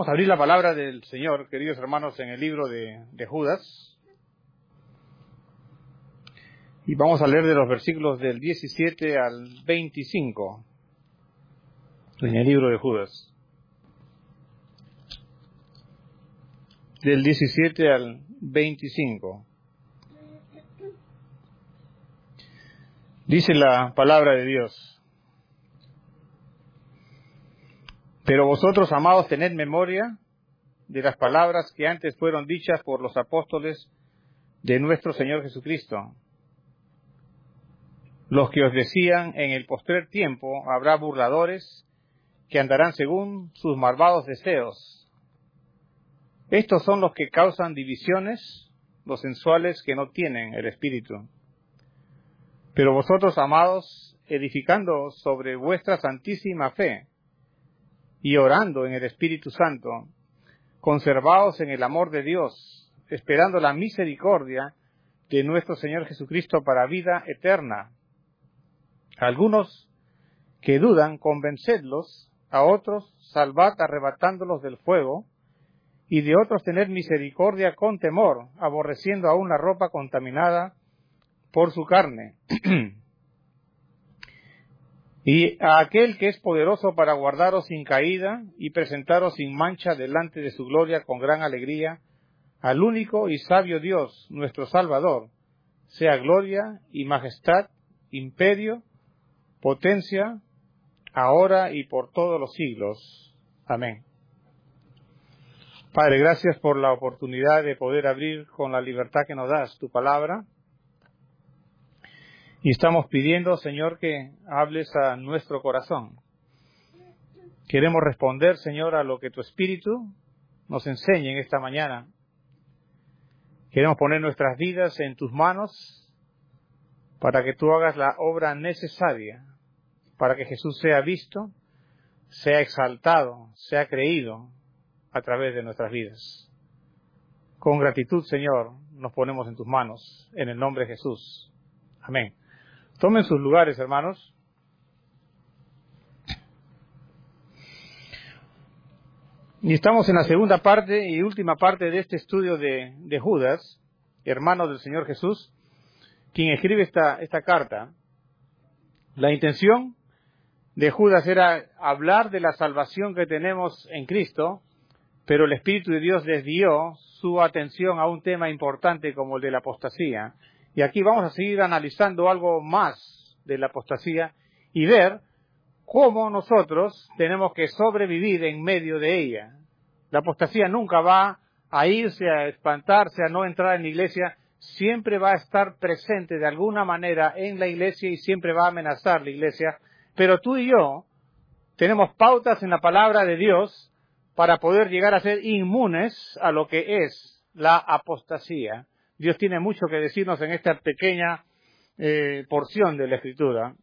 Vamos a abrir la palabra del Señor, queridos hermanos, en el libro de Judas. Y vamos a leer de los versículos del 17 al 25 en el libro de Judas. Del 17 al 25. Dice la palabra de Dios: Pero vosotros, amados, tened memoria de las palabras que antes fueron dichas por los apóstoles de nuestro Señor Jesucristo, los que os decían: en el postrer tiempo habrá burladores que andarán según sus malvados deseos. Estos son los que causan divisiones, los sensuales que no tienen el Espíritu. Pero vosotros, amados, edificando sobre vuestra santísima fe y orando en el Espíritu Santo, conservaos en el amor de Dios, esperando la misericordia de nuestro Señor Jesucristo para vida eterna. Algunos que dudan, convencedlos; a otros salvad arrebatándolos del fuego; y de otros tened misericordia con temor, aborreciendo aún la ropa contaminada por su carne. Y a aquel que es poderoso para guardaros sin caída y presentaros sin mancha delante de su gloria con gran alegría, al único y sabio Dios, nuestro Salvador, sea gloria y majestad, imperio, potencia, ahora y por todos los siglos. Amén. Padre, gracias por la oportunidad de poder abrir con la libertad que nos das tu palabra. Y estamos pidiendo, Señor, que hables a nuestro corazón. Queremos responder, Señor, a lo que tu Espíritu nos enseñe en esta mañana. Queremos poner nuestras vidas en tus manos para que tú hagas la obra necesaria, para que Jesús sea visto, sea exaltado, sea creído a través de nuestras vidas. Con gratitud, Señor, nos ponemos en tus manos, en el nombre de Jesús. Amén. Tomen sus lugares, hermanos. Y estamos en la segunda parte y última parte de este estudio de Judas, hermano del Señor Jesús, quien escribe esta carta. La intención de Judas era hablar de la salvación que tenemos en Cristo, pero el Espíritu de Dios desvió su atención a un tema importante como el de la apostasía. Y aquí vamos a seguir analizando algo más de la apostasía y ver cómo nosotros tenemos que sobrevivir en medio de ella. La apostasía nunca va a irse, a espantarse, a no entrar en la iglesia. Siempre va a estar presente de alguna manera en la iglesia y siempre va a amenazar la iglesia. Pero tú y yo tenemos pautas en la palabra de Dios para poder llegar a ser inmunes a lo que es la apostasía. Dios tiene mucho que decirnos en esta pequeña porción de la Escritura.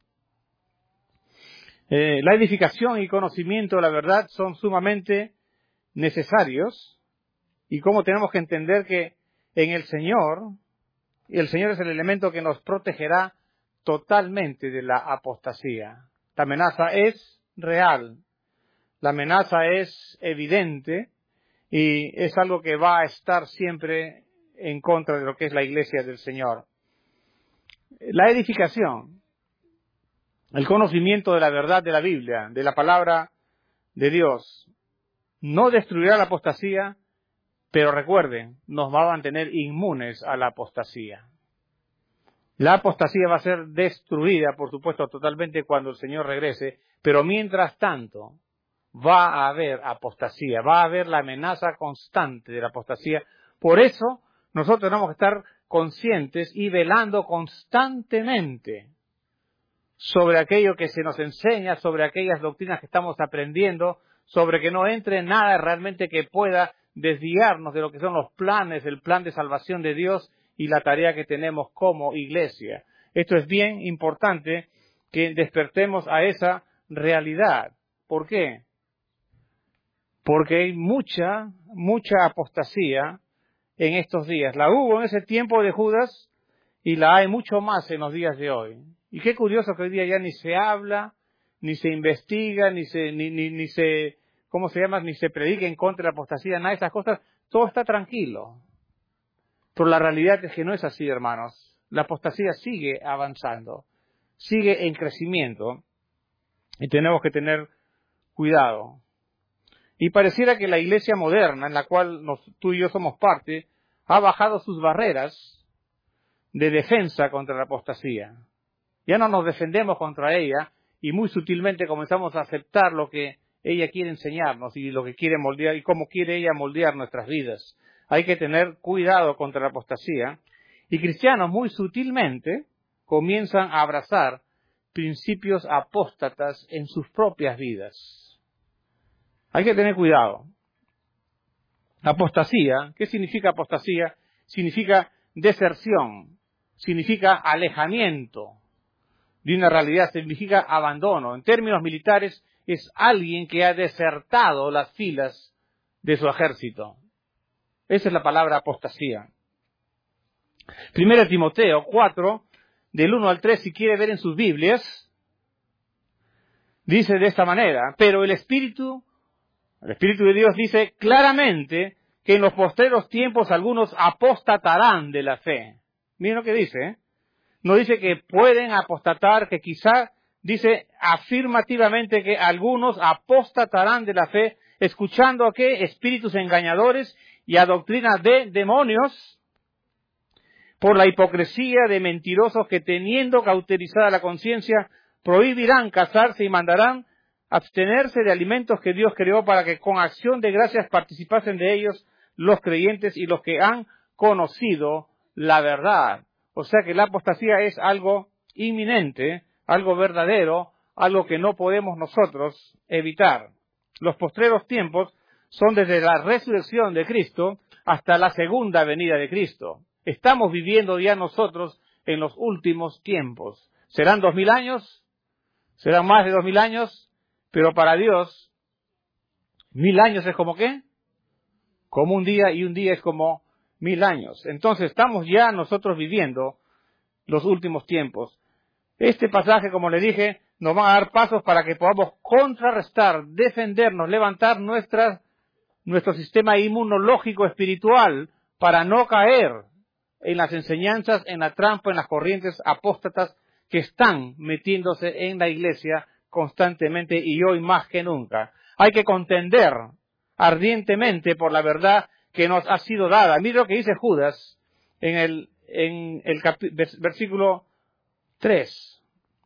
La edificación y conocimiento de la verdad son sumamente necesarios, y cómo tenemos que entender que en el Señor es el elemento que nos protegerá totalmente de la apostasía. La amenaza es real, la amenaza es evidente, y es algo que va a estar siempre en contra de lo que es la iglesia del Señor. La edificación, el conocimiento de la verdad de la Biblia, de la palabra de Dios, no destruirá la apostasía, pero recuerden, nos va a mantener inmunes a la apostasía. La apostasía va a ser destruida, por supuesto, totalmente cuando el Señor regrese, pero mientras tanto va a haber apostasía, va a haber la amenaza constante de la apostasía. Por eso nosotros tenemos que estar conscientes y velando constantemente sobre aquello que se nos enseña, sobre aquellas doctrinas que estamos aprendiendo, sobre que no entre nada realmente que pueda desviarnos de lo que son los planes, el plan de salvación de Dios y la tarea que tenemos como iglesia. Esto es bien importante que despertemos a esa realidad. ¿Por qué? Porque hay mucha apostasía en estos días. La hubo en ese tiempo de Judas y la hay mucho más en los días de hoy. Y qué curioso que hoy día ya ni se habla, ni se investiga, ni se ni se predique en contra de la apostasía, nada de esas cosas, todo está tranquilo. Pero la realidad es que no es así, hermanos. La apostasía sigue avanzando, sigue en crecimiento, y tenemos que tener cuidado. Y pareciera que la iglesia moderna, en la cual tú y yo somos parte, ha bajado sus barreras de defensa contra la apostasía. Ya no nos defendemos contra ella, y muy sutilmente comenzamos a aceptar lo que ella quiere enseñarnos y lo que quiere moldear y cómo quiere ella moldear nuestras vidas. Hay que tener cuidado contra la apostasía, y cristianos muy sutilmente comienzan a abrazar principios apóstatas en sus propias vidas. Hay que tener cuidado. Apostasía, ¿qué significa apostasía? Significa deserción, significa alejamiento de una realidad, significa abandono. En términos militares, es alguien que ha desertado las filas de su ejército. Esa es la palabra apostasía. 1 Timoteo 4, del 1 al 3, si quiere ver en sus Biblias, dice de esta manera: pero el Espíritu de Dios dice claramente que en los postreros tiempos algunos apostatarán de la fe. Miren lo que dice, ¿eh? No dice que pueden apostatar, que quizá, dice afirmativamente que algunos apostatarán de la fe, escuchando a qué espíritus engañadores y a doctrinas de demonios, por la hipocresía de mentirosos que, teniendo cauterizada la conciencia, prohibirán casarse y mandarán abstenerse de alimentos que Dios creó para que con acción de gracias participasen de ellos los creyentes y los que han conocido la verdad. O sea que la apostasía es algo inminente, algo verdadero, algo que no podemos nosotros evitar. Los postreros tiempos son desde la resurrección de Cristo hasta la segunda venida de Cristo. Estamos viviendo ya nosotros en los últimos tiempos. ¿Serán 2000 años? ¿Serán más de 2000 años? Pero para Dios, 1000 años es como ¿qué? Como un día, y un día es como 1000 años. Entonces estamos ya nosotros viviendo los últimos tiempos. Este pasaje, como le dije, nos va a dar pasos para que podamos contrarrestar, defendernos, levantar nuestro sistema inmunológico espiritual para no caer en las enseñanzas, en la trampa, en las corrientes apóstatas que están metiéndose en la iglesia constantemente y hoy más que nunca. Hay que contender ardientemente por la verdad que nos ha sido dada. Mira lo que dice Judas en el versículo 3.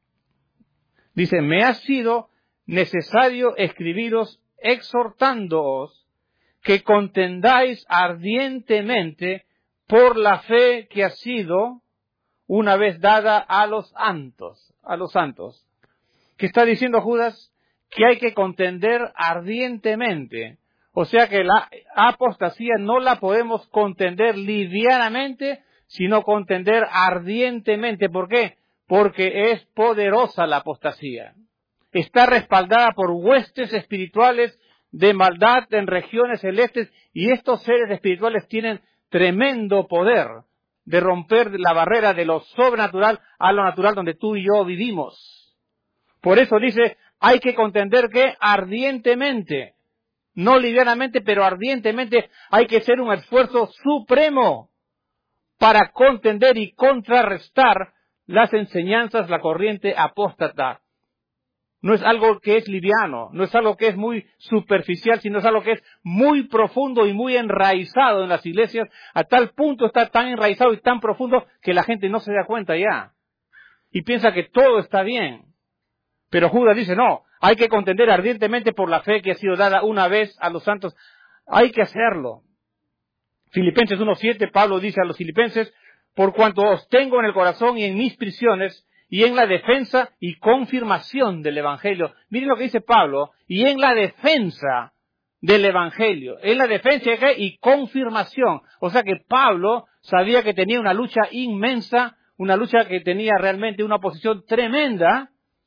Dice: me ha sido necesario escribiros exhortándoos que contendáis ardientemente por la fe que ha sido una vez dada a los santos. ¿Qué está diciendo Judas? Que hay que contender ardientemente. O sea que la apostasía no la podemos contender livianamente, sino contender ardientemente. ¿Por qué? Porque es poderosa la apostasía. Está respaldada por huestes espirituales de maldad en regiones celestes, y estos seres espirituales tienen tremendo poder de romper la barrera de lo sobrenatural a lo natural donde tú y yo vivimos. Por eso dice, hay que contender que ardientemente, no livianamente, pero ardientemente, hay que hacer un esfuerzo supremo para contender y contrarrestar las enseñanzas, la corriente apóstata. No es algo que es liviano, no es algo que es muy superficial, sino es algo que es muy profundo y muy enraizado en las iglesias. A tal punto está tan enraizado y tan profundo que la gente no se da cuenta ya. Y piensa que todo está bien. Pero Judas dice, no, hay que contender ardientemente por la fe que ha sido dada una vez a los santos. Hay que hacerlo. Filipenses 1:7, Pablo dice a los filipenses, por cuanto os tengo en el corazón y en mis prisiones, y en la defensa y confirmación del Evangelio. Miren lo que dice Pablo, y en la defensa del Evangelio. En la defensa y confirmación. O sea que Pablo sabía que tenía una lucha inmensa, una lucha que tenía realmente una posición tremenda,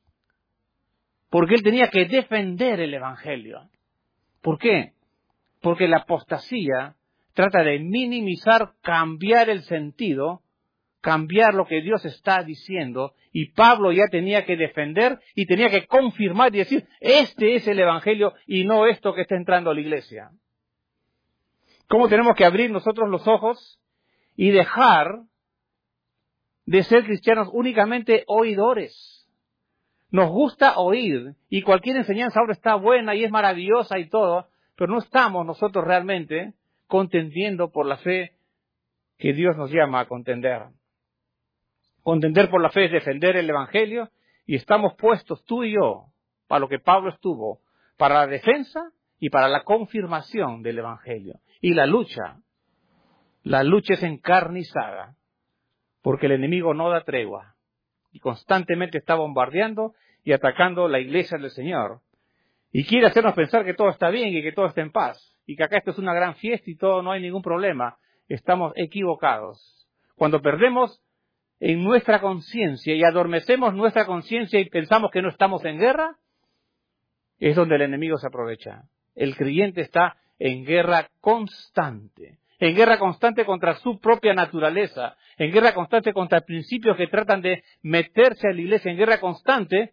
porque él tenía que defender el Evangelio. ¿Por qué? Porque la apostasía trata de minimizar, cambiar el sentido cambiar lo que Dios está diciendo, y Pablo ya tenía que defender y tenía que confirmar y decir, este es el Evangelio y no esto que está entrando a la iglesia. ¿Cómo tenemos que abrir nosotros los ojos y dejar de ser cristianos únicamente oidores? Nos gusta oír y cualquier enseñanza ahora está buena y es maravillosa y todo, pero no estamos nosotros realmente contendiendo por la fe que Dios nos llama a contender. Contender por la fe es defender el Evangelio y estamos puestos tú y yo para lo que Pablo estuvo, para la defensa y para la confirmación del Evangelio. Y la lucha es encarnizada, porque el enemigo no da tregua y constantemente está bombardeando y atacando la iglesia del Señor. Y quiere hacernos pensar que todo está bien y que todo está en paz, y que acá esto es una gran fiesta y todo, no hay ningún problema. Estamos equivocados. Cuando perdemos en nuestra conciencia y adormecemos nuestra conciencia y pensamos que no estamos en guerra, es donde el enemigo se aprovecha. El creyente está en guerra constante contra su propia naturaleza, en guerra constante contra principios que tratan de meterse a la iglesia, en guerra constante.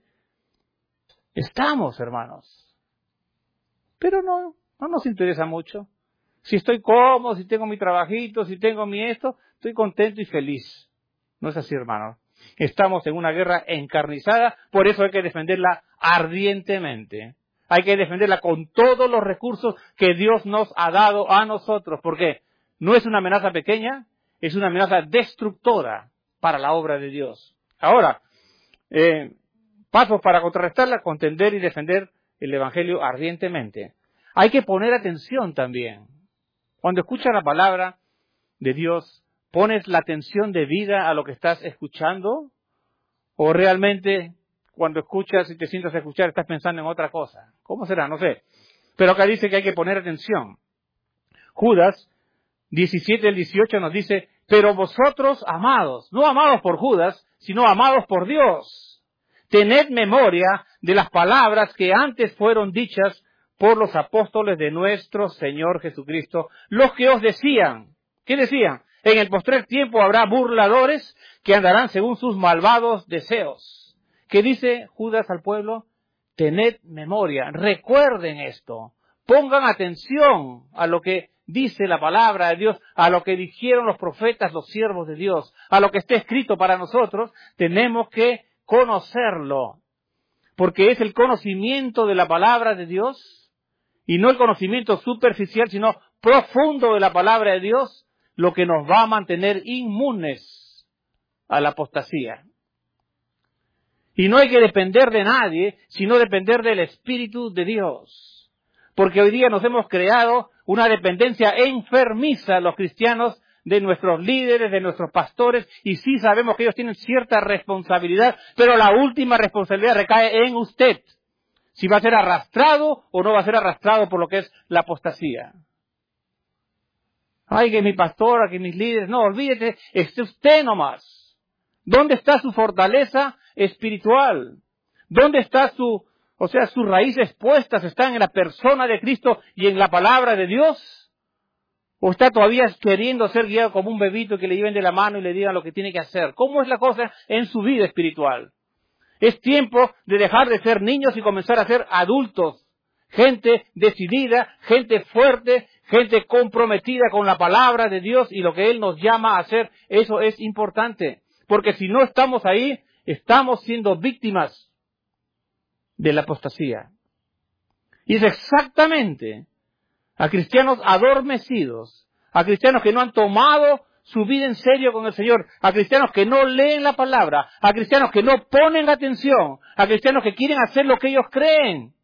Estamos, hermanos. Pero no nos interesa mucho. Si estoy cómodo, si tengo mi trabajito, si tengo mi esto, estoy contento y feliz. No es así, hermanos. Estamos en una guerra encarnizada, por eso hay que defenderla ardientemente. Hay que defenderla con todos los recursos que Dios nos ha dado a nosotros, porque no es una amenaza pequeña, es una amenaza destructora para la obra de Dios. Ahora, pasos para contrarrestarla, contender y defender el Evangelio ardientemente. Hay que poner atención también. Cuando escuchas la palabra de Dios, ¿pones la atención debida a lo que estás escuchando? ¿O realmente cuando escuchas y te sientas a escuchar estás pensando en otra cosa? ¿Cómo será? No sé. Pero acá dice que hay que poner atención. Judas 17 al 18 nos dice, pero vosotros amados, no amados por Judas, sino amados por Dios, tened memoria de las palabras que antes fueron dichas por los apóstoles de nuestro Señor Jesucristo, los que os decían, ¿qué decían? En el postrer tiempo habrá burladores que andarán según sus malvados deseos. ¿Qué dice Judas al pueblo? Tened memoria, recuerden esto, pongan atención a lo que dice la palabra de Dios, a lo que dijeron los profetas, los siervos de Dios, a lo que está escrito para nosotros. Tenemos que conocerlo, porque es el conocimiento de la palabra de Dios, y no el conocimiento superficial, sino profundo de la palabra de Dios, lo que nos va a mantener inmunes a la apostasía. Y no hay que depender de nadie, sino depender del Espíritu de Dios. Porque hoy día nos hemos creado una dependencia enfermiza los cristianos de nuestros líderes, de nuestros pastores, y sí sabemos que ellos tienen cierta responsabilidad, pero la última responsabilidad recae en usted. Si va a ser arrastrado o no va a ser arrastrado por lo que es la apostasía. Ay, que mi pastora, que mis líderes, no, olvídate, es usted nomás. ¿Dónde está su fortaleza espiritual? ¿Dónde está sus raíces puestas están en la persona de Cristo y en la palabra de Dios? ¿O está todavía queriendo ser guiado como un bebito que le lleven de la mano y le digan lo que tiene que hacer? ¿Cómo es la cosa en su vida espiritual? Es tiempo de dejar de ser niños y comenzar a ser adultos. Gente decidida, gente fuerte, gente comprometida con la palabra de Dios y lo que Él nos llama a hacer. Eso es importante. Porque si no estamos ahí, estamos siendo víctimas de la apostasía. Y es exactamente a cristianos adormecidos, a cristianos que no han tomado su vida en serio con el Señor, a cristianos que no leen la palabra, a cristianos que no ponen atención, a cristianos que quieren hacer lo que ellos creen.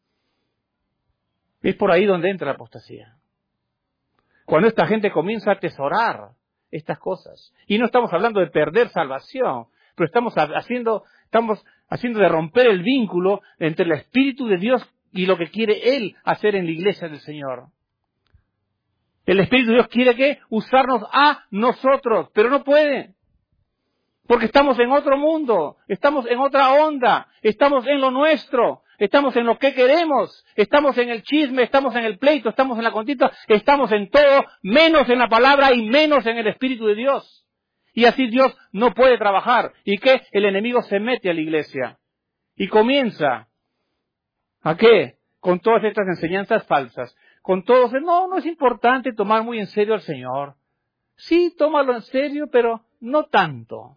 Es por ahí donde entra la apostasía. Cuando esta gente comienza a atesorar estas cosas. Y no estamos hablando de perder salvación, pero estamos haciendo de romper el vínculo entre el Espíritu de Dios y lo que quiere Él hacer en la iglesia del Señor. El Espíritu de Dios quiere que usarnos a nosotros, pero no puede. Porque estamos en otro mundo, estamos en otra onda, estamos en lo nuestro, estamos en lo que queremos, estamos en el chisme, estamos en el pleito, estamos en la contienda, estamos en todo, menos en la palabra y menos en el Espíritu de Dios. Y así Dios no puede trabajar. ¿Y qué? El enemigo se mete a la iglesia. Y comienza. ¿A qué? Con todas estas enseñanzas falsas. Con todos, no es importante tomar muy en serio al Señor. Sí, tómalo en serio, pero no tanto.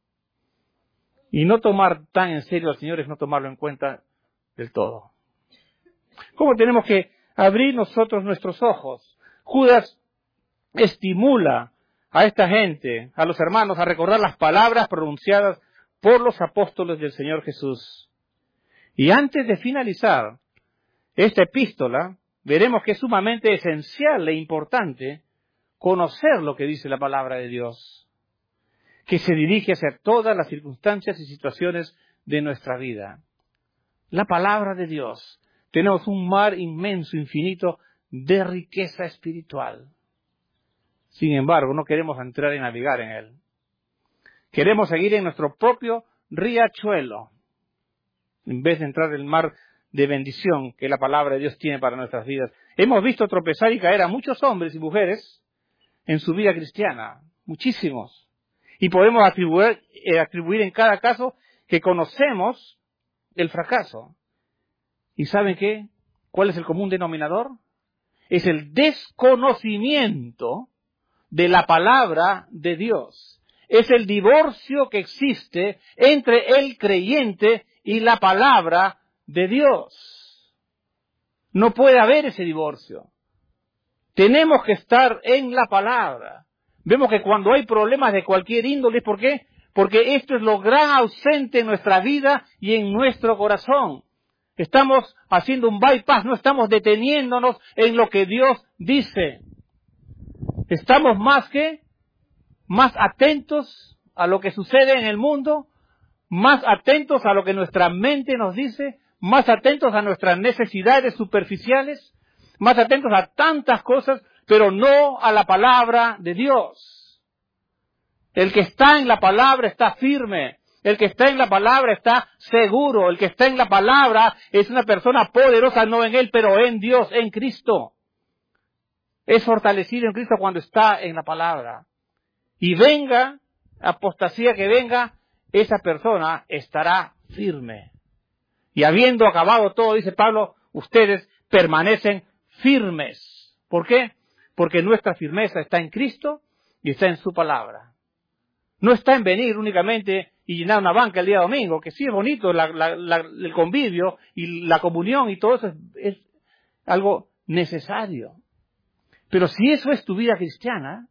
Y no tomar tan en serio al Señor es no tomarlo en cuenta del todo. ¿Cómo tenemos que abrir nosotros nuestros ojos? Judas estimula a esta gente, a los hermanos, a recordar las palabras pronunciadas por los apóstoles del Señor Jesús. Y antes de finalizar esta epístola, veremos que es sumamente esencial e importante conocer lo que dice la palabra de Dios, que se dirige hacia todas las circunstancias y situaciones de nuestra vida. La palabra de Dios. Tenemos un mar inmenso, infinito, de riqueza espiritual. Sin embargo, no queremos entrar y navegar en él. Queremos seguir en nuestro propio riachuelo, en vez de entrar en el mar de bendición que la palabra de Dios tiene para nuestras vidas. Hemos visto tropezar y caer a muchos hombres y mujeres en su vida cristiana, muchísimos. Y podemos atribuir en cada caso que conocemos el fracaso. ¿Y saben qué? ¿Cuál es el común denominador? Es el desconocimiento de la palabra de Dios. Es el divorcio que existe entre el creyente y la palabra de Dios. No puede haber ese divorcio. Tenemos que estar en la palabra. Vemos que cuando hay problemas de cualquier índole, ¿por qué? Porque esto es lo gran ausente en nuestra vida y en nuestro corazón. Estamos haciendo un bypass, no estamos deteniéndonos en lo que Dios dice. Estamos más atentos a lo que sucede en el mundo, más atentos a lo que nuestra mente nos dice, más atentos a nuestras necesidades superficiales, más atentos a tantas cosas, pero no a la palabra de Dios. El que está en la palabra está firme. El que está en la palabra está seguro. El que está en la palabra es una persona poderosa, no en él, pero en Dios, en Cristo. Es fortalecido en Cristo cuando está en la palabra. Y venga, apostasía que venga, esa persona estará firme. Y habiendo acabado todo, dice Pablo, ustedes permanecen firmes. ¿Por qué? Porque nuestra firmeza está en Cristo y está en su palabra. No está en venir únicamente y llenar una banca el día domingo, que sí es bonito el convivio y la comunión y todo eso es algo necesario. Pero si eso es tu vida cristiana,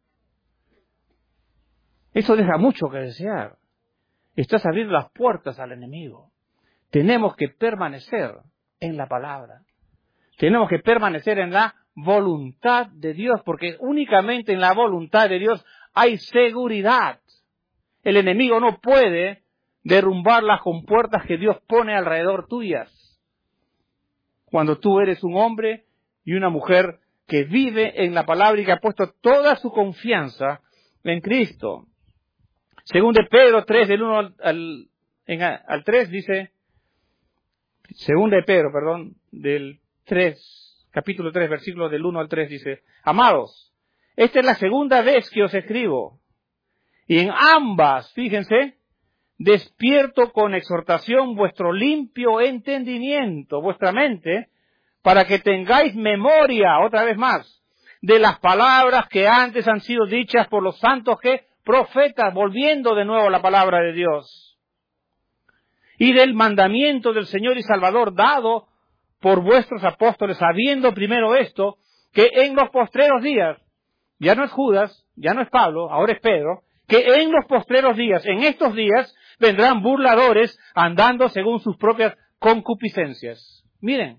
eso deja mucho que desear. Estás abriendo las puertas al enemigo. Tenemos que permanecer en la palabra. Tenemos que permanecer en la voluntad de Dios, porque únicamente en la voluntad de Dios hay seguridad. El enemigo no puede derrumbar las compuertas que Dios pone alrededor tuyas. Cuando tú eres un hombre y una mujer que vive en la palabra y que ha puesto toda su confianza en Cristo. Según de Pedro 3, del 1 al 3, dice, según de Pedro, del 3, capítulo 3, versículo del 1 al 3, dice, amados, esta es la segunda vez que os escribo, y en ambas, fíjense, despierto con exhortación vuestro limpio entendimiento, vuestra mente, para que tengáis memoria, otra vez más, de las palabras que antes han sido dichas por los santos profetas, volviendo de nuevo a la palabra de Dios, y del mandamiento del Señor y Salvador dado por vuestros apóstoles, sabiendo primero esto, que en los postreros días, ya no es Judas, ya no es Pablo, ahora es Pedro, que en los postreros días, en estos días, vendrán burladores andando según sus propias concupiscencias. Miren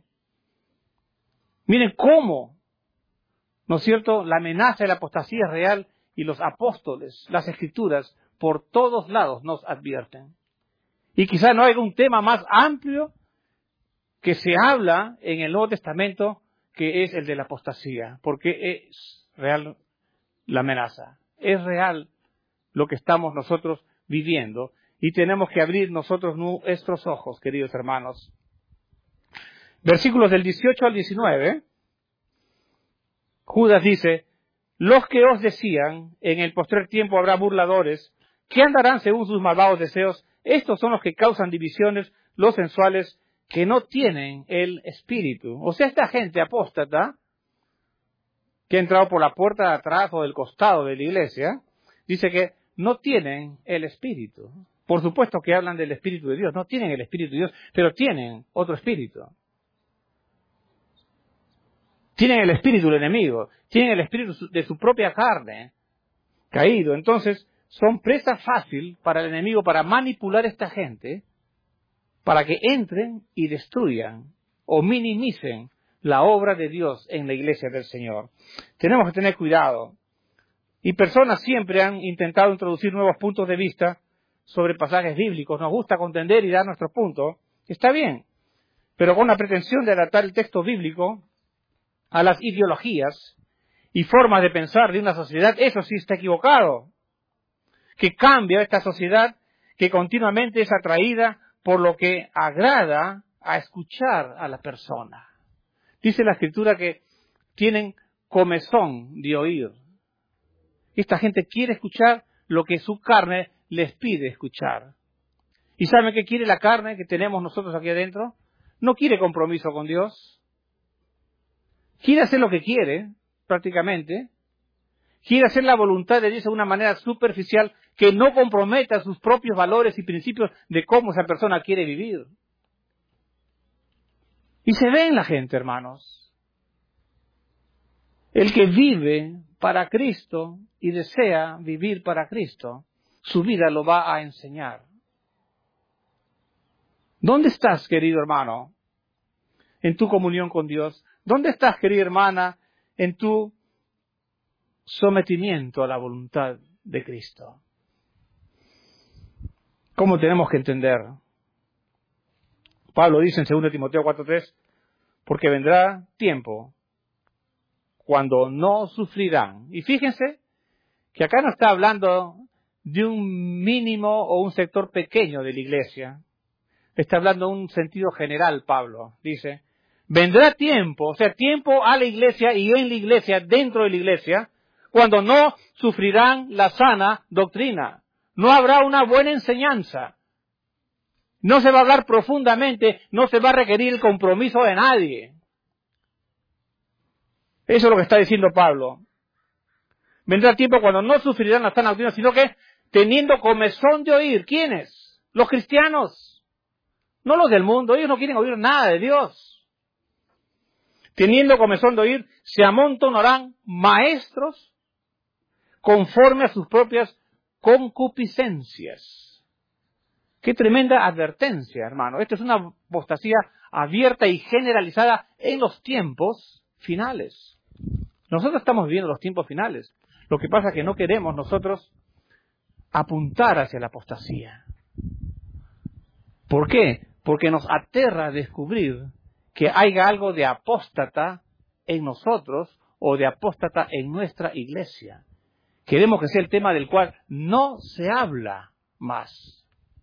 cómo, ¿no es cierto?, la amenaza de la apostasía es real y los apóstoles, las Escrituras, por todos lados nos advierten. Y quizá no haya un tema más amplio que se habla en el Nuevo Testamento que es el de la apostasía, porque es real la amenaza, es real lo que estamos nosotros viviendo y tenemos que abrir nosotros nuestros ojos, queridos hermanos. Versículos del 18 al 19, Judas dice, los que os decían, en el postrer tiempo habrá burladores, que andarán según sus malvados deseos. Estos son los que causan divisiones, los sensuales, que no tienen el Espíritu. O sea, esta gente apóstata, que ha entrado por la puerta de atrás o del costado de la iglesia, dice que no tienen el Espíritu. Por supuesto que hablan del Espíritu de Dios, no tienen el Espíritu de Dios, pero tienen otro Espíritu. Tienen el Espíritu del enemigo, tienen el Espíritu de su propia carne caído. Entonces, son presa fácil para el enemigo para manipular a esta gente, para que entren y destruyan o minimicen la obra de Dios en la iglesia del Señor. Tenemos que tener cuidado. Y personas siempre han intentado introducir nuevos puntos de vista sobre pasajes bíblicos. Nos gusta contender y dar nuestros puntos. Está bien, pero con la pretensión de adaptar el texto bíblico a las ideologías y formas de pensar de una sociedad, eso sí está equivocado. Que cambia esta sociedad que continuamente es atraída por lo que agrada a escuchar a la persona. Dice la Escritura que tienen comezón de oír. Esta gente quiere escuchar lo que su carne les pide escuchar. ¿Y saben qué quiere la carne que tenemos nosotros aquí adentro? No quiere compromiso con Dios. Quiere hacer lo que quiere, prácticamente. Quiere hacer la voluntad de Dios de una manera superficial que no comprometa sus propios valores y principios de cómo esa persona quiere vivir. Y se ve en la gente, hermanos. El que vive para Cristo y desea vivir para Cristo, su vida lo va a enseñar. ¿Dónde estás, querido hermano, en tu comunión con Dios? ¿Dónde estás, querida hermana, en tu sometimiento a la voluntad de Cristo? ¿Cómo tenemos que entender? Pablo dice en 2 Timoteo 4:3, porque vendrá tiempo cuando no sufrirán. Y fíjense que acá no está hablando de un mínimo o un sector pequeño de la iglesia. Está hablando en un sentido general, Pablo. Dice, vendrá tiempo, o sea, tiempo a la iglesia y en la iglesia, dentro de la iglesia, cuando no sufrirán la sana doctrina. No habrá una buena enseñanza. No se va a hablar profundamente, no se va a requerir el compromiso de nadie. Eso es lo que está diciendo Pablo. Vendrá tiempo cuando no sufrirán la sana doctrina, sino que teniendo comezón de oír. ¿Quiénes? Los cristianos. No los del mundo, ellos no quieren oír nada de Dios. Teniendo comezón de oír, se amontonarán maestros conforme a sus propias concupiscencias. Qué tremenda advertencia, hermano. Esto es una apostasía abierta y generalizada en los tiempos finales. Nosotros estamos viviendo los tiempos finales. Lo que pasa es que no queremos nosotros apuntar hacia la apostasía. ¿Por qué? Porque nos aterra descubrir que haya algo de apóstata en nosotros o de apóstata en nuestra iglesia. Queremos que sea el tema del cual no se habla más.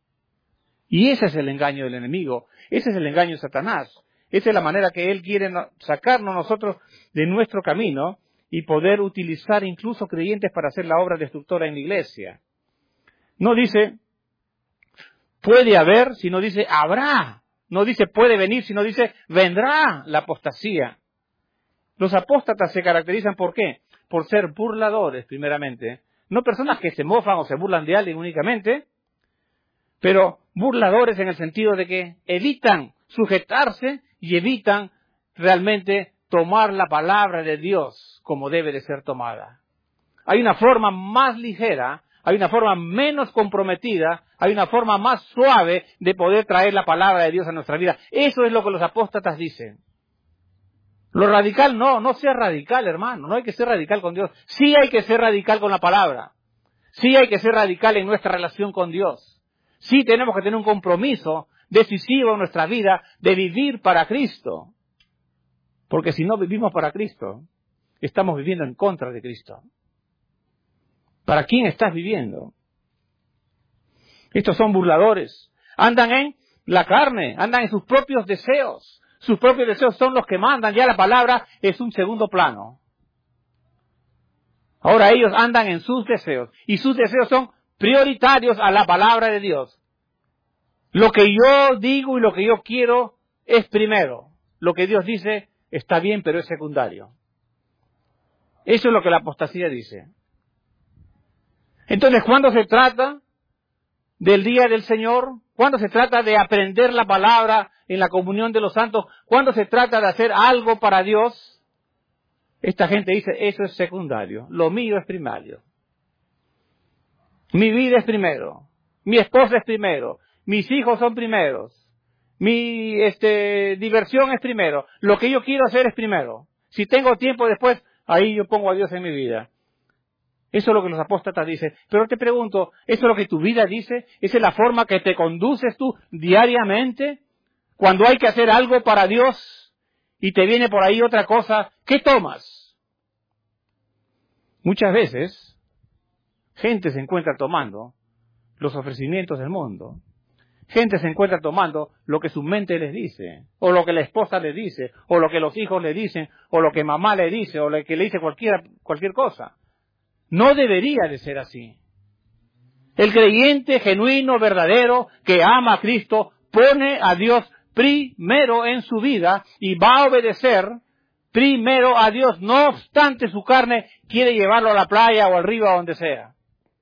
Y ese es el engaño del enemigo, ese es el engaño de Satanás. Esa es la manera que él quiere sacarnos nosotros de nuestro camino y poder utilizar incluso creyentes para hacer la obra destructora en la iglesia. No dice puede haber, sino dice habrá. No dice puede venir, sino dice vendrá la apostasía. Los apóstatas se caracterizan ¿por qué? Por ser burladores, primeramente. No personas que se mofan o se burlan de alguien únicamente, pero burladores en el sentido de que evitan sujetarse y evitan realmente tomar la palabra de Dios como debe de ser tomada. Hay una forma más ligera, hay una forma menos comprometida, hay una forma más suave de poder traer la palabra de Dios a nuestra vida. Eso es lo que los apóstatas dicen. Lo radical no sea radical, hermano, no hay que ser radical con Dios. Sí hay que ser radical con la palabra. Sí hay que ser radical en nuestra relación con Dios. Sí tenemos que tener un compromiso decisivo en nuestra vida de vivir para Cristo. Porque si no vivimos para Cristo, estamos viviendo en contra de Cristo. ¿Para quién estás viviendo? Estos son burladores. Andan en la carne, andan en sus propios deseos. Sus propios deseos son los que mandan. Ya la palabra es un segundo plano. Ahora ellos andan en sus deseos. Y sus deseos son prioritarios a la palabra de Dios. Lo que yo digo y lo que yo quiero es primero. Lo que Dios dice está bien, pero es secundario. Eso es lo que la apostasía dice. Entonces, cuando se trata del día del Señor, cuando se trata de aprender la palabra en la comunión de los santos, cuando se trata de hacer algo para Dios, esta gente dice, eso es secundario, lo mío es primario. Mi vida es primero, mi esposa es primero, mis hijos son primeros, mi diversión es primero, lo que yo quiero hacer es primero. Si tengo tiempo después, ahí yo pongo a Dios en mi vida. Eso es lo que los apóstatas dicen. Pero te pregunto, ¿eso es lo que tu vida dice? ¿Esa es la forma que te conduces tú diariamente? Cuando hay que hacer algo para Dios y te viene por ahí otra cosa, ¿qué tomas? Muchas veces, gente se encuentra tomando los ofrecimientos del mundo. Gente se encuentra tomando lo que su mente les dice, o lo que la esposa le dice, o lo que los hijos le dicen, o lo que mamá le dice, o lo que le dice cualquier cosa. No debería de ser así. El creyente genuino, verdadero, que ama a Cristo, pone a Dios primero en su vida y va a obedecer primero a Dios. No obstante, su carne quiere llevarlo a la playa o al río, a donde sea.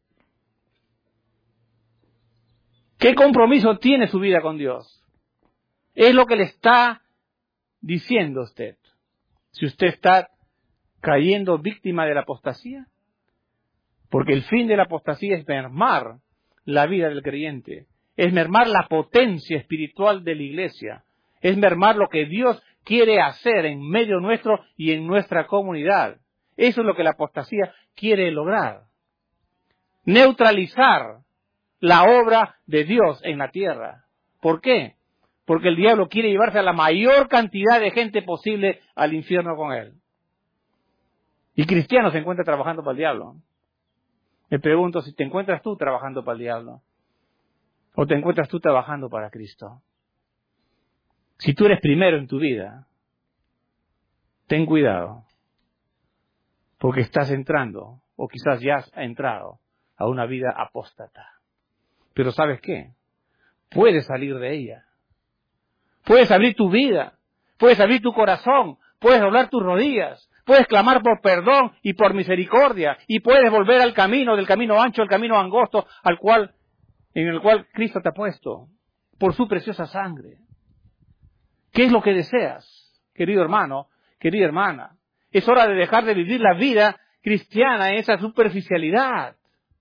¿Qué compromiso tiene su vida con Dios? Es lo que le está diciendo usted. Si usted está cayendo víctima de la apostasía, porque el fin de la apostasía es mermar la vida del creyente, es mermar la potencia espiritual de la iglesia, es mermar lo que Dios quiere hacer en medio nuestro y en nuestra comunidad. Eso es lo que la apostasía quiere lograr. Neutralizar la obra de Dios en la tierra. ¿Por qué? Porque el diablo quiere llevarse a la mayor cantidad de gente posible al infierno con él. Y cristiano se encuentra trabajando para el diablo. Me pregunto si te encuentras tú trabajando para el diablo o te encuentras tú trabajando para Cristo. Si tú eres primero en tu vida, ten cuidado, porque estás entrando, o quizás ya has entrado, a una vida apóstata. Pero ¿sabes qué? Puedes salir de ella. Puedes abrir tu vida, puedes abrir tu corazón, puedes doblar tus rodillas, puedes clamar por perdón y por misericordia, y puedes volver al camino, del camino ancho al camino angosto, en el cual Cristo te ha puesto, por su preciosa sangre. ¿Qué es lo que deseas, querido hermano, querida hermana? Es hora de dejar de vivir la vida cristiana en esa superficialidad.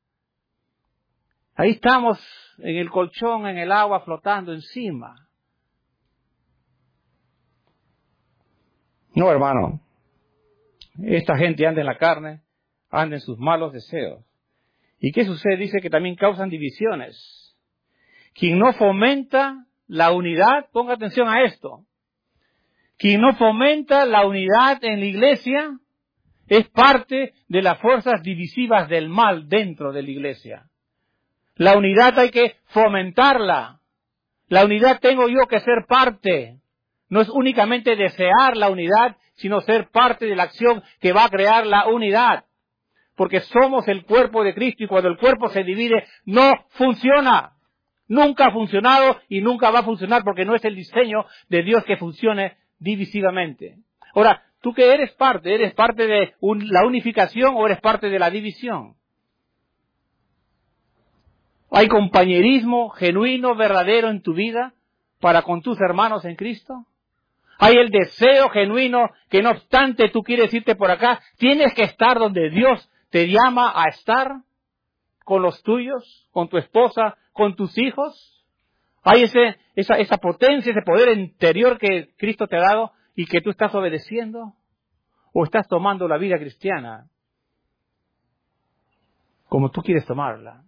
Ahí estamos en el colchón, en el agua, flotando encima. No, hermano. Esta gente anda en la carne, anda en sus malos deseos. ¿Y qué sucede? Dice que también causan divisiones. Quien no fomenta la unidad, ponga atención a esto. Quien no fomenta la unidad en la iglesia es parte de las fuerzas divisivas del mal dentro de la iglesia. La unidad hay que fomentarla. La unidad tengo yo que ser parte. No es únicamente desear la unidad, sino ser parte de la acción que va a crear la unidad. Porque somos el cuerpo de Cristo y cuando el cuerpo se divide, no funciona. Nunca ha funcionado y nunca va a funcionar porque no es el diseño de Dios que funcione divisivamente. Ahora, ¿tú qué eres parte? ¿Eres parte de la unificación o eres parte de la división? ¿Hay compañerismo genuino, verdadero en tu vida para con tus hermanos en Cristo? ¿Hay el deseo genuino que no obstante tú quieres irte por acá? ¿Tienes que estar donde Dios te llama a estar? ¿Con los tuyos? ¿Con tu esposa? ¿Con tus hijos? ¿Hay esa potencia, ese poder interior que Cristo te ha dado y que tú estás obedeciendo? ¿O estás tomando la vida cristiana como tú quieres tomarla?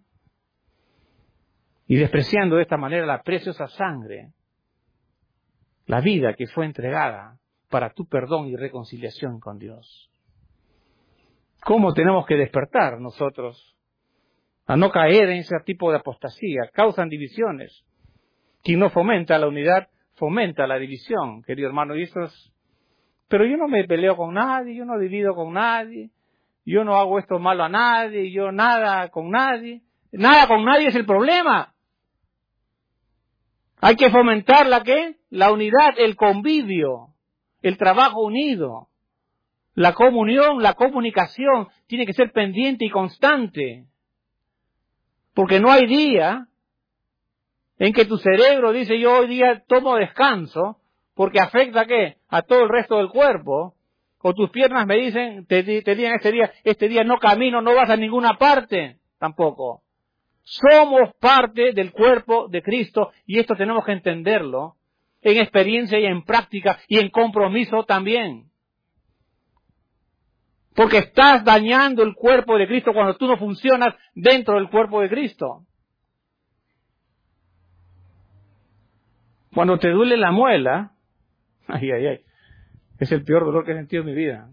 Y despreciando de esta manera la preciosa sangre, la vida que fue entregada para tu perdón y reconciliación con Dios. ¿Cómo tenemos que despertar nosotros a no caer en ese tipo de apostasía? Causan divisiones. Quien no fomenta la unidad, fomenta la división, querido hermano. Y esto es, pero yo no me peleo con nadie, yo no divido con nadie, yo no hago esto malo a nadie, yo nada con nadie. nada con nadie es el problema. Hay que fomentar la unidad, el convivio, el trabajo unido, la comunión, la comunicación. Tiene que ser pendiente y constante. Porque no hay día en que tu cerebro dice, yo hoy día tomo descanso, porque afecta a todo el resto del cuerpo. O tus piernas me dicen, te digan este día no camino, no vas a ninguna parte, tampoco. Somos parte del cuerpo de Cristo y esto tenemos que entenderlo en experiencia y en práctica y en compromiso también. Porque estás dañando el cuerpo de Cristo cuando tú no funcionas dentro del cuerpo de Cristo. Cuando te duele la muela, es el peor dolor que he sentido en mi vida.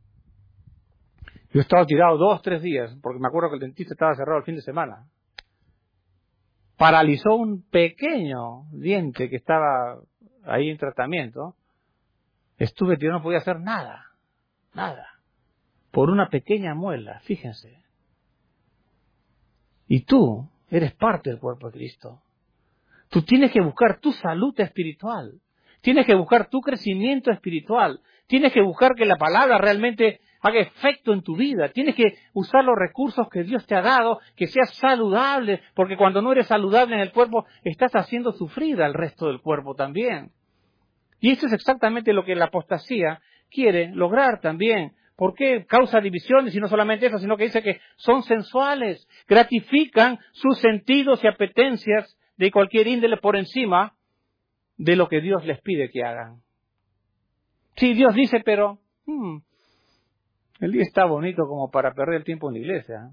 Yo he estado tirado 2-3 días, porque me acuerdo que el dentista estaba cerrado el fin de semana. Paralizó un pequeño diente que estaba ahí en tratamiento. Estuve tirado, no podía hacer nada. Por una pequeña muela, fíjense. Y tú eres parte del cuerpo de Cristo. Tú tienes que buscar tu salud espiritual. Tienes que buscar tu crecimiento espiritual. Tienes que buscar que la palabra realmente haga efecto en tu vida. Tienes que usar los recursos que Dios te ha dado, que seas saludable, porque cuando no eres saludable en el cuerpo, estás haciendo sufrir al resto del cuerpo también. Y esto es exactamente lo que la apostasía quiere lograr también. ¿Por qué causa divisiones? Y no solamente eso, sino que dice que son sensuales, gratifican sus sentidos y apetencias de cualquier índole por encima de lo que Dios les pide que hagan. Sí, Dios dice, pero el día está bonito como para perder el tiempo en la iglesia.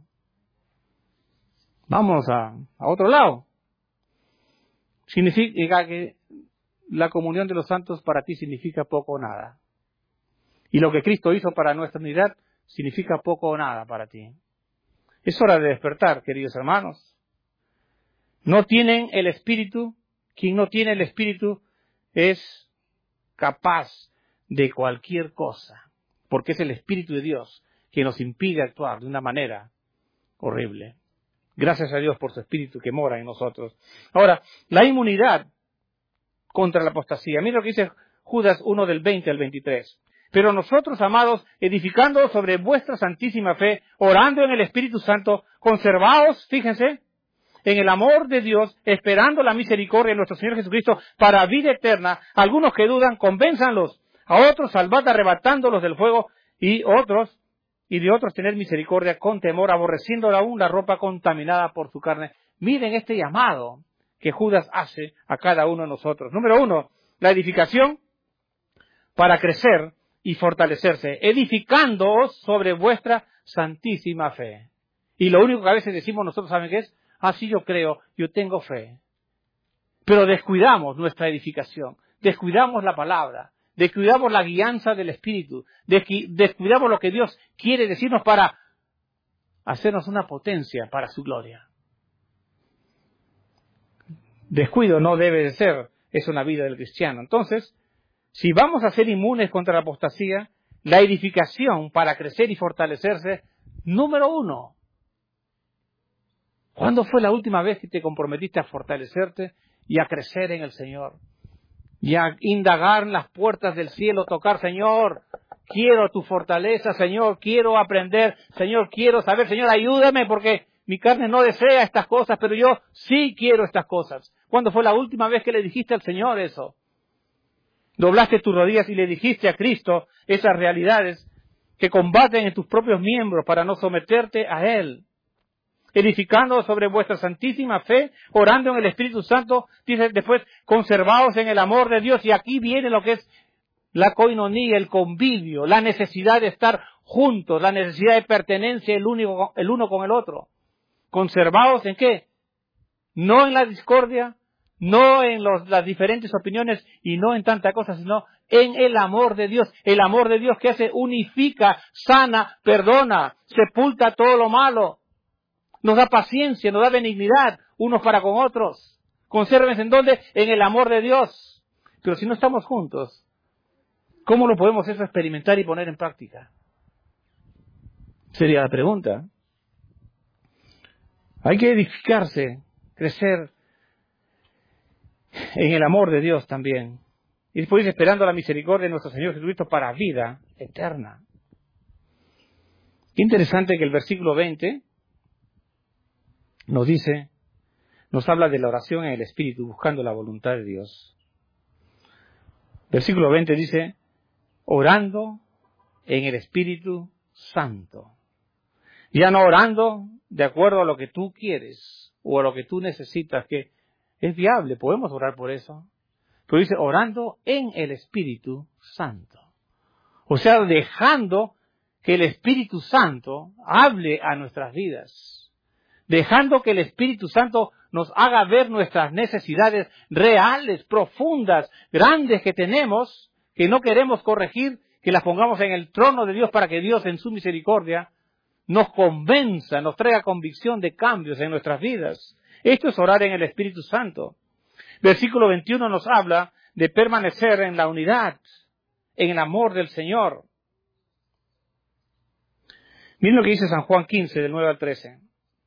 Vamos a otro lado. Significa que la comunión de los santos para ti significa poco o nada. Y lo que Cristo hizo para nuestra unidad significa poco o nada para ti. Es hora de despertar, queridos hermanos. No tienen el Espíritu. Quien no tiene el Espíritu es capaz de cualquier cosa, porque es el Espíritu de Dios que nos impide actuar de una manera horrible. Gracias a Dios por su Espíritu que mora en nosotros. Ahora, la inmunidad contra la apostasía. Mira lo que dice Judas 1 del 20 al 23. Pero nosotros, amados, edificando sobre vuestra santísima fe, orando en el Espíritu Santo, conservaos, fíjense, en el amor de Dios, esperando la misericordia de nuestro Señor Jesucristo para vida eterna. Algunos que dudan, convénzanlos. A otros salvad arrebatándolos del fuego y de otros tener misericordia con temor, aborreciendo aún la ropa contaminada por su carne. Miren este llamado que Judas hace a cada uno de nosotros. Número 1, la edificación para crecer y fortalecerse, edificándoos sobre vuestra santísima fe. Y lo único que a veces decimos nosotros, ¿saben qué es? Sí, yo creo, yo tengo fe. Pero descuidamos nuestra edificación, descuidamos la palabra, descuidamos la guianza del Espíritu, descuidamos lo que Dios quiere decirnos para hacernos una potencia para su gloria. Descuido no debe de ser, es una vida del cristiano. Entonces, si vamos a ser inmunes contra la apostasía, la edificación para crecer y fortalecerse, número 1. ¿Cuándo fue la última vez que te comprometiste a fortalecerte y a crecer en el Señor? Y a indagar en las puertas del cielo, tocar, Señor, quiero tu fortaleza, Señor, quiero aprender, Señor, quiero saber, Señor, ayúdame porque mi carne no desea estas cosas, pero yo sí quiero estas cosas. ¿Cuándo fue la última vez que le dijiste al Señor eso? Doblaste tus rodillas y le dijiste a Cristo esas realidades que combaten en tus propios miembros para no someterte a Él. Edificando sobre vuestra santísima fe, orando en el Espíritu Santo, dice después, conservaos en el amor de Dios. Y aquí viene lo que es la koinonía, el convivio, la necesidad de estar juntos, la necesidad de pertenencia el uno con el otro. Conservaos ¿en qué? No en la discordia, no en las diferentes opiniones y no en tanta cosa, sino en el amor de Dios. El amor de Dios que hace, unifica, sana, perdona, sepulta todo lo malo. Nos da paciencia, nos da benignidad unos para con otros. Consérvense en dónde? En el amor de Dios. Pero si no estamos juntos, ¿cómo lo podemos eso experimentar y poner en práctica? Sería la pregunta. Hay que edificarse, crecer en el amor de Dios también. Y después dice, esperando la misericordia de nuestro Señor Jesucristo para vida eterna. Qué interesante que el versículo 20 nos habla de la oración en el Espíritu, buscando la voluntad de Dios. Versículo 20 dice, orando en el Espíritu Santo. Ya no orando de acuerdo a lo que tú quieres o a lo que tú necesitas, que es viable, podemos orar por eso. Pero dice, orando en el Espíritu Santo. O sea, dejando que el Espíritu Santo hable a nuestras vidas. Dejando que el Espíritu Santo nos haga ver nuestras necesidades reales, profundas, grandes que tenemos, que no queremos corregir, que las pongamos en el trono de Dios para que Dios en su misericordia nos convenza, nos traiga convicción de cambios en nuestras vidas. Esto es orar en el Espíritu Santo. Versículo 21 nos habla de permanecer en la unidad, en el amor del Señor. Miren lo que dice San Juan 15, del 9 al 13.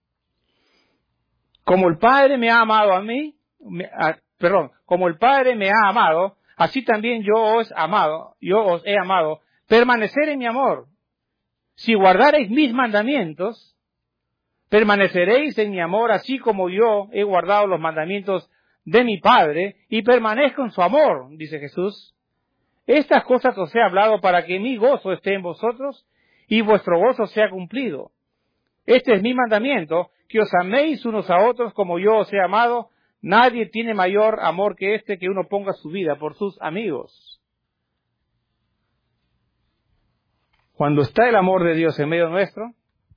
Como el Padre me ha amado como el Padre me ha amado, así también yo os he amado, permanecer en mi amor. Si guardareis mis mandamientos, permaneceréis en mi amor, así como yo he guardado los mandamientos de mi Padre, y permanezco en su amor, dice Jesús. Estas cosas os he hablado para que mi gozo esté en vosotros, y vuestro gozo sea cumplido. Este es mi mandamiento, que os améis unos a otros como yo os he amado. Nadie tiene mayor amor que este, que uno ponga su vida por sus amigos. Cuando está el amor de Dios en medio nuestro,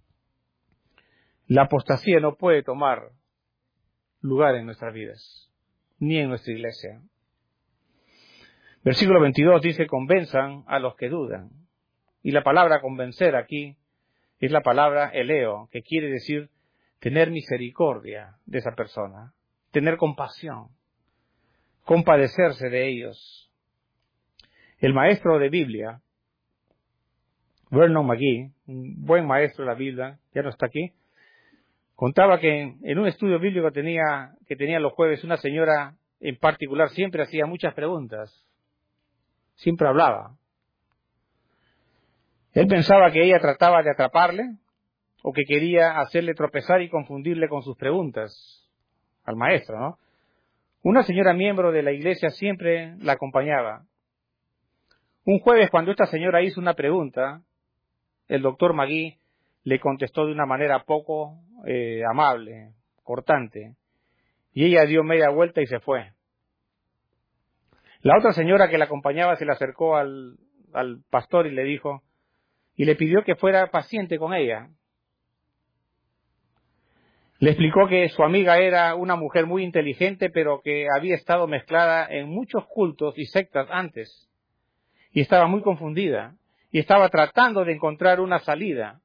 la apostasía no puede tomar lugar en nuestras vidas, ni en nuestra iglesia. Versículo 22 dice, convenzan a los que dudan. Y la palabra convencer aquí es la palabra eleo, que quiere decir tener misericordia de esa persona, tener compasión, compadecerse de ellos. El maestro de Biblia, Vernon McGee, un buen maestro de la Biblia, ya no está aquí, contaba que en un estudio bíblico que tenía los jueves, una señora en particular siempre hacía muchas preguntas, siempre hablaba. Él pensaba que ella trataba de atraparle o que quería hacerle tropezar y confundirle con sus preguntas al maestro, ¿no? Una señora miembro de la iglesia siempre la acompañaba. Un jueves, cuando esta señora hizo una pregunta, el doctor Magui le contestó de una manera poco amable, cortante, y ella dio media vuelta y se fue. La otra señora que la acompañaba se le acercó al pastor y le dijo, y le pidió que fuera paciente con ella. Le explicó que su amiga era una mujer muy inteligente, pero que había estado mezclada en muchos cultos y sectas antes, y estaba muy confundida, y estaba tratando de encontrar una salida.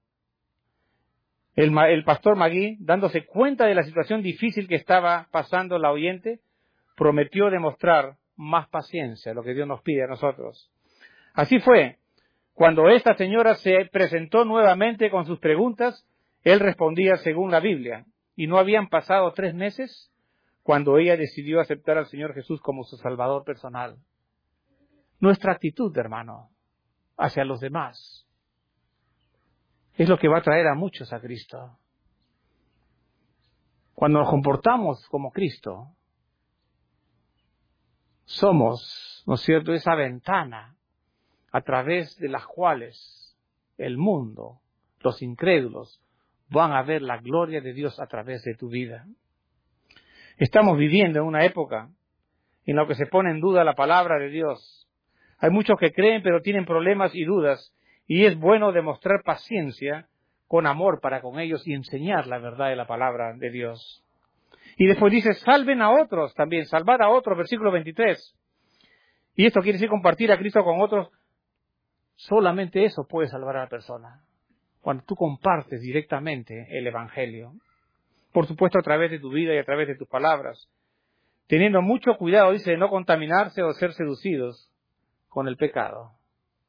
El pastor Magui, dándose cuenta de la situación difícil que estaba pasando la oyente, prometió demostrar más paciencia, lo que Dios nos pide a nosotros. Así fue. Cuando esta señora se presentó nuevamente con sus preguntas, él respondía según la Biblia. Y no habían pasado 3 meses cuando ella decidió aceptar al Señor Jesús como su Salvador personal. Nuestra actitud, hermano, hacia los demás, es lo que va a traer a muchos a Cristo. Cuando nos comportamos como Cristo, somos, ¿no es cierto?, esa ventana a través de las cuales el mundo, los incrédulos, van a ver la gloria de Dios a través de tu vida. Estamos viviendo en una época en la que se pone en duda la palabra de Dios. Hay muchos que creen pero tienen problemas y dudas, y es bueno demostrar paciencia con amor para con ellos y enseñar la verdad de la palabra de Dios. Y después dice, salven a otros también, salvar a otros, versículo 23. Y esto quiere decir compartir a Cristo con otros. Solamente eso puede salvar a la persona, cuando tú compartes directamente el Evangelio. Por supuesto, a través de tu vida y a través de tus palabras. Teniendo mucho cuidado, dice, de no contaminarse o ser seducidos con el pecado.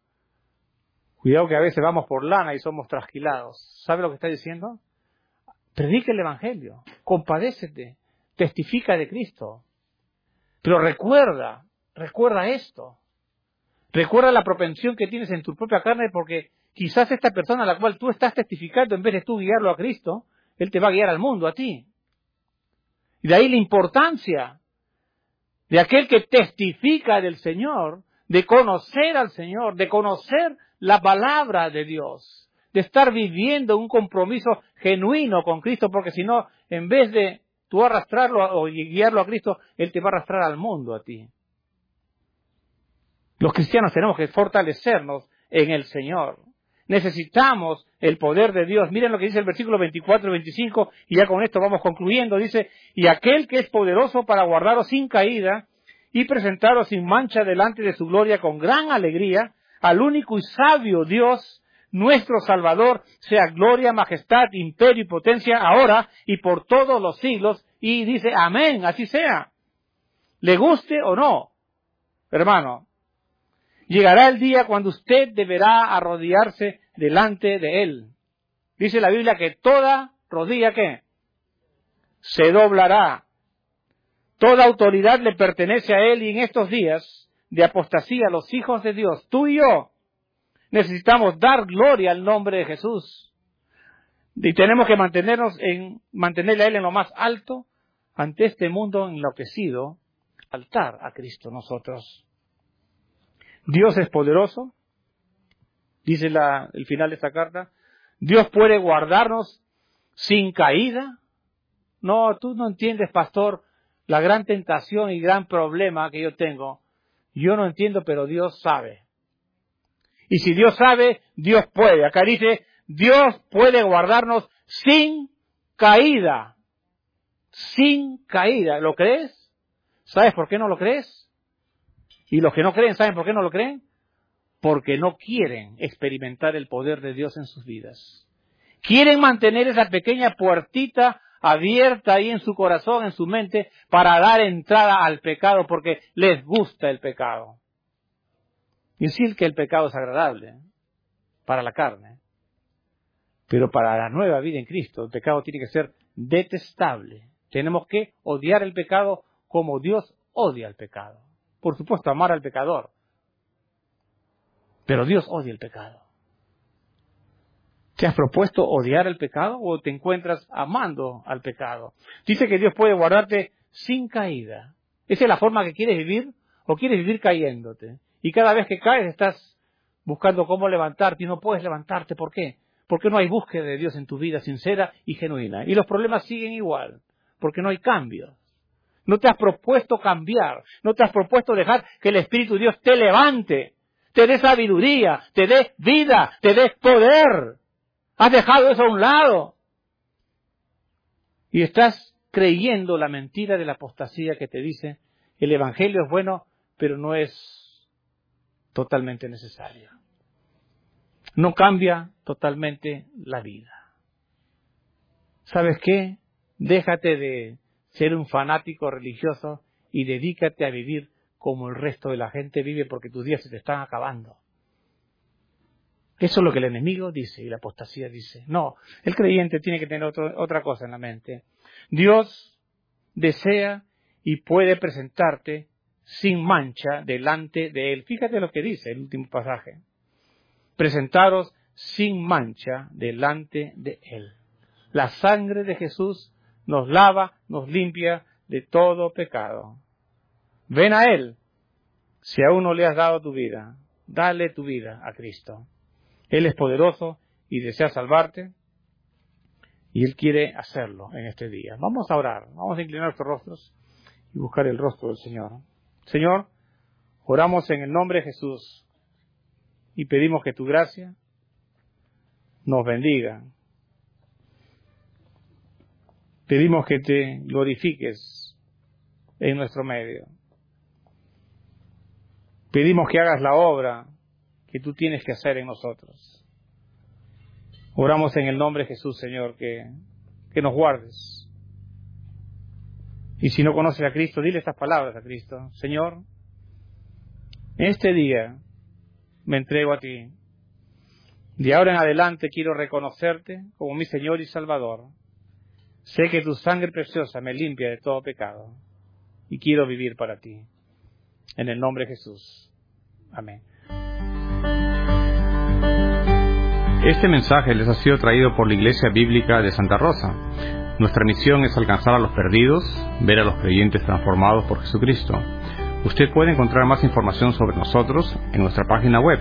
Cuidado que a veces vamos por lana y somos trasquilados. ¿Sabe lo que está diciendo? Predica el Evangelio, compadécete, testifica de Cristo. Pero recuerda esto. Recuerda la propensión que tienes en tu propia carne, porque quizás esta persona a la cual tú estás testificando, en vez de tú guiarlo a Cristo, Él te va a guiar al mundo, a ti. Y de ahí la importancia de aquel que testifica del Señor, de conocer al Señor, de conocer la palabra de Dios, de estar viviendo un compromiso genuino con Cristo, porque si no, en vez de tú arrastrarlo o guiarlo a Cristo, Él te va a arrastrar al mundo a ti. Los cristianos tenemos que fortalecernos en el Señor. Necesitamos el poder de Dios. Miren lo que dice el versículo 24 y 25, y ya con esto vamos concluyendo. Dice, y aquel que es poderoso para guardaros sin caída y presentaros sin mancha delante de su gloria con gran alegría, al único y sabio Dios, nuestro Salvador, sea gloria, majestad, imperio y potencia ahora y por todos los siglos. Y dice, amén, así sea. Le guste o no, hermano. Llegará el día cuando usted deberá arrodillarse delante de Él. Dice la Biblia que toda rodilla, ¿qué? Se doblará. Toda autoridad le pertenece a Él, y en estos días de apostasía, los hijos de Dios, tú y yo, necesitamos dar gloria al nombre de Jesús. Y tenemos que mantenerle a Él en lo más alto ante este mundo enloquecido, altar a Cristo nosotros. Dios es poderoso, dice el final de esta carta. Dios puede guardarnos sin caída. No, tú no entiendes, pastor, la gran tentación y gran problema que yo tengo. Yo no entiendo, pero Dios sabe. Y si Dios sabe, Dios puede. Acá dice, Dios puede guardarnos sin caída. Sin caída. ¿Lo crees? ¿Sabes por qué no lo crees? Y los que no creen, ¿saben por qué no lo creen? Porque no quieren experimentar el poder de Dios en sus vidas. Quieren mantener esa pequeña puertita abierta ahí en su corazón, en su mente, para dar entrada al pecado, porque les gusta el pecado. Y decir que el pecado es agradable para la carne, pero para la nueva vida en Cristo, el pecado tiene que ser detestable. Tenemos que odiar el pecado como Dios odia el pecado. Por supuesto, amar al pecador. Pero Dios odia el pecado. ¿Te has propuesto odiar el pecado o te encuentras amando al pecado? Dice que Dios puede guardarte sin caída. ¿Esa es la forma que quieres vivir o quieres vivir cayéndote? Y cada vez que caes estás buscando cómo levantarte y no puedes levantarte. ¿Por qué? Porque no hay búsqueda de Dios en tu vida sincera y genuina. Y los problemas siguen igual, porque no hay cambio. No te has propuesto cambiar, no te has propuesto dejar que el Espíritu de Dios te levante, te dé sabiduría, te dé vida, te dé poder. Has dejado eso a un lado. Y estás creyendo la mentira de la apostasía que te dice, el Evangelio es bueno, pero no es totalmente necesario. No cambia totalmente la vida. ¿Sabes qué? Déjate de ser un fanático religioso y dedícate a vivir como el resto de la gente vive, porque tus días se te están acabando. Eso es lo que el enemigo dice y la apostasía dice. No, el creyente tiene que tener otra cosa en la mente. Dios desea y puede presentarte sin mancha delante de Él. Fíjate lo que dice el último pasaje. Presentaros sin mancha delante de Él. La sangre de Jesús nos lava, nos limpia de todo pecado. Ven a Él. Si aún no le has dado tu vida, dale tu vida a Cristo. Él es poderoso y desea salvarte, y Él quiere hacerlo en este día. Vamos a orar, vamos a inclinar nuestros rostros y buscar el rostro del Señor. Señor, oramos en el nombre de Jesús y pedimos que tu gracia nos bendiga. Pedimos que te glorifiques en nuestro medio. Pedimos que hagas la obra que tú tienes que hacer en nosotros. Oramos en el nombre de Jesús, Señor, que nos guardes. Y si no conoces a Cristo, dile estas palabras a Cristo. Señor, en este día me entrego a ti. De ahora en adelante quiero reconocerte como mi Señor y Salvador. Sé que tu sangre preciosa me limpia de todo pecado y quiero vivir para ti. En el nombre de Jesús. Amén. Este mensaje les ha sido traído por la Iglesia Bíblica de Santa Rosa. Nuestra misión es alcanzar a los perdidos, ver a los creyentes transformados por Jesucristo. Usted puede encontrar más información sobre nosotros en nuestra página web,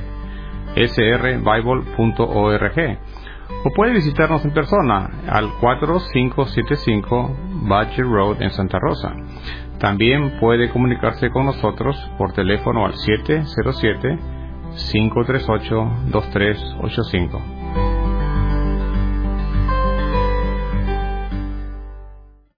srbible.org, o puede visitarnos en persona al 4575 Badger Road en Santa Rosa. También puede comunicarse con nosotros por teléfono al 707-538-2385.